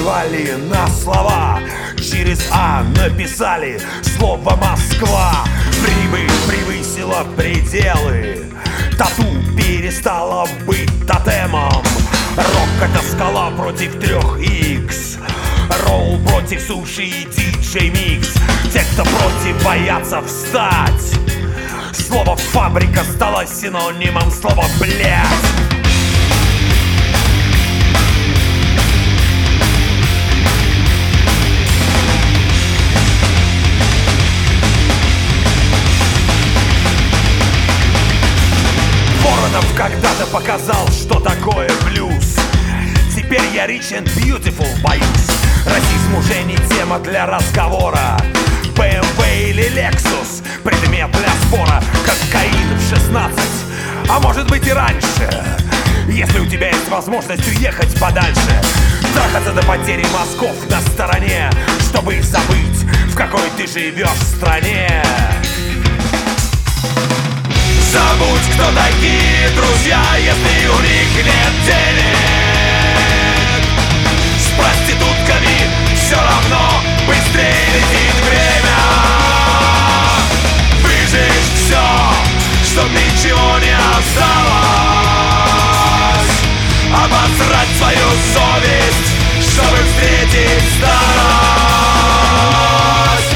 назвали на слова. Через А написали слово Москва. Прибыль превысила пределы. Тату перестала быть тотемом. Рок — это скала против 3Х. Ролл против суши и диджей микс. Те, кто против, боятся встать. Слово «фабрика» стало синонимом слова «блядь». Воронов когда-то показал, что такое блюз. Теперь я rich and beautiful, боюсь. Расизм уже не тема для разговора. BMW или Lexus — предмет для спора. Кокаин в 16, а может быть и раньше, если у тебя есть возможность уехать подальше. Трахаться до потери мозгов на стороне, чтобы забыть, в какой ты живешь стране. Забудь, кто такие друзья, если у них нет денег. С проститутками все равно быстрее летит время. Выжечь все, чтоб ничего не осталось. Обосрать свою совесть, чтобы встретить старость.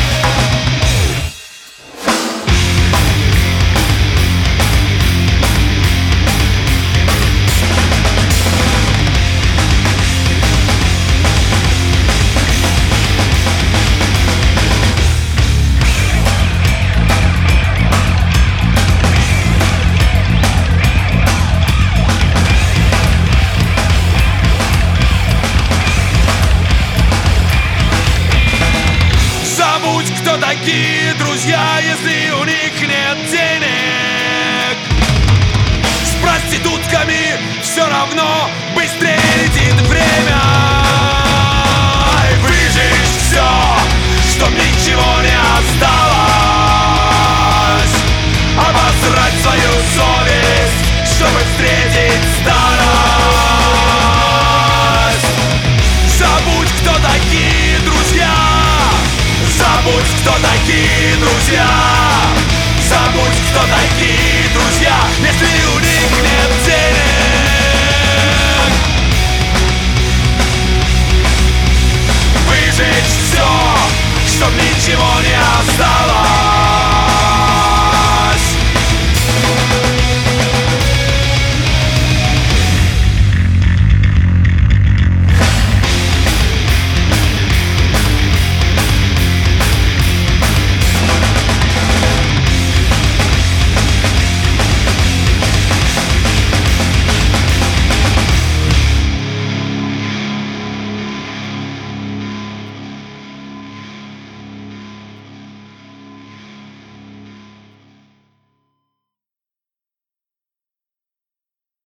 Кто такие друзья, если у них нет денег? С проститутками все равно быстрее летит время. Выжечь все, чтоб ничего не осталось. Обосрать свою совесть, чтобы встретить старость. Забудь, кто такие друзья. Забудь, кто такие друзья.